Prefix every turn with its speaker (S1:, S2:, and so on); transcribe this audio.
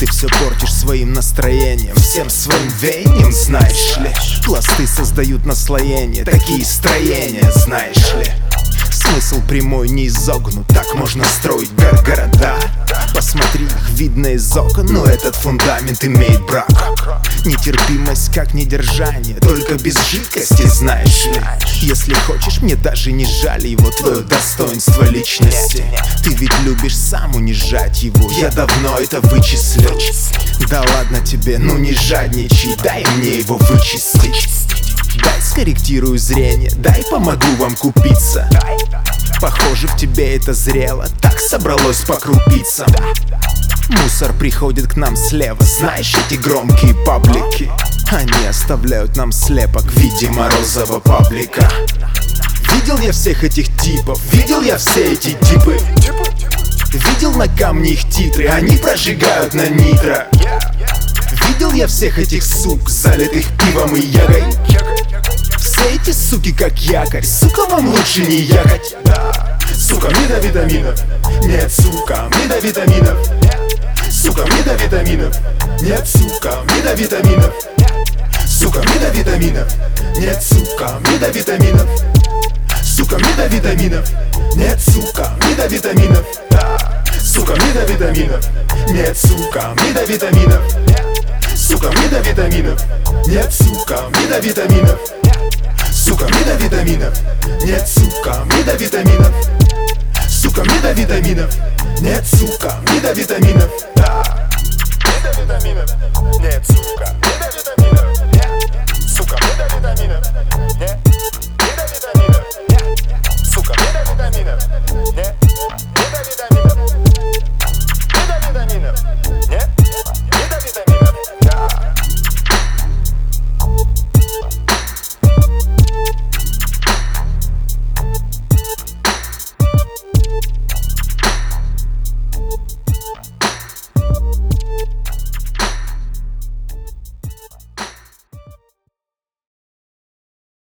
S1: все портишь своим настроением, всем своим веянием, знаешь ли. Пласты создают наслоение, такие строения, знаешь ли. Смысл прямой не изогнут, так можно строить города. Посмотри, их видно из окон, но этот фундамент имеет брак. Нетерпимость как недержание, только без жидкости, знаешь ли. Если хочешь, мне даже не жаль его, твое достоинство личности. Ты ведь любишь сам унижать его, я давно это вычислил. Да ладно тебе, ну не жадничай, дай мне его вычистить. Дай скорректирую зрение, дай помогу вам купиться. Похоже, в тебе это зрело, так собралось по крупицам. Мусор приходит к нам слева, знаешь эти громкие паблики? Они оставляют нам слепок в виде морозового паблика. Видел я всех этих типов, видел я все эти типы. Видел на камне их титры, они прожигают на нитро. Видел я всех этих сук, залитых пивом и ягой. Все эти суки как якорь, сука, вам лучше не ягать. Сука, мне до витаминов, нет, сука, мне до витаминов. Сука, мне до витаминов, нет, сука, мне до витаминов. Сука, мне до витаминов, нет, сука, мне до витаминов. Сука, мне до витаминов, нет, сука, мне до витаминов. Сука, мне до витаминов, нет, сука, мне до витаминов. Сука, мне до витаминов, нет, сука, мне до витаминов. Сука, мне до витаминов, нет, сука, мне до витаминов. Сука, мне до витаминов, нет, сука, мне до витаминов. Мне до витаминов, нет, сука, мне до витаминов.